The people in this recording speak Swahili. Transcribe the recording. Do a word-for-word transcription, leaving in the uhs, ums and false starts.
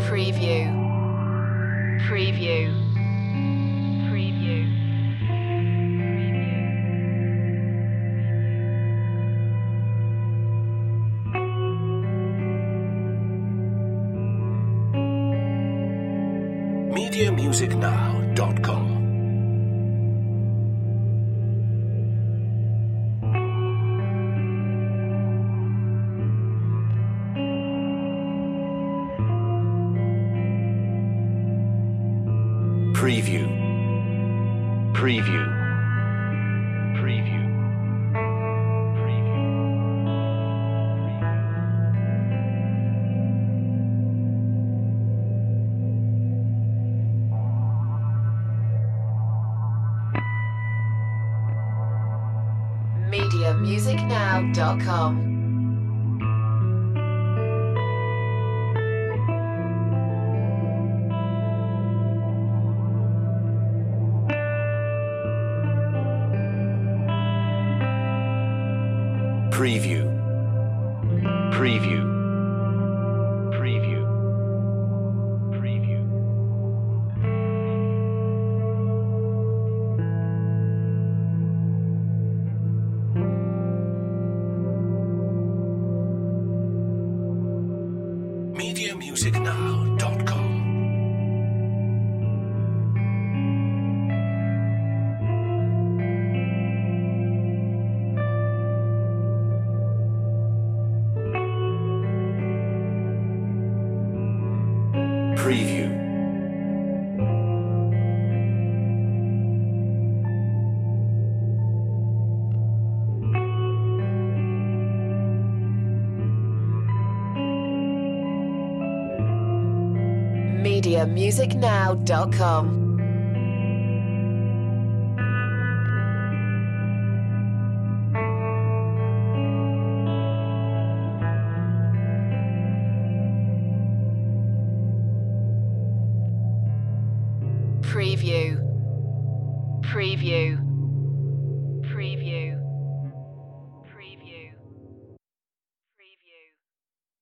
Preview. Preview. Preview. media music now dot com Preview. Preview. Preview. media music now dot com. Preview. Preview. Preview. Preview. media music now dot com Preview. media music now dot com. Preview. Preview. Preview.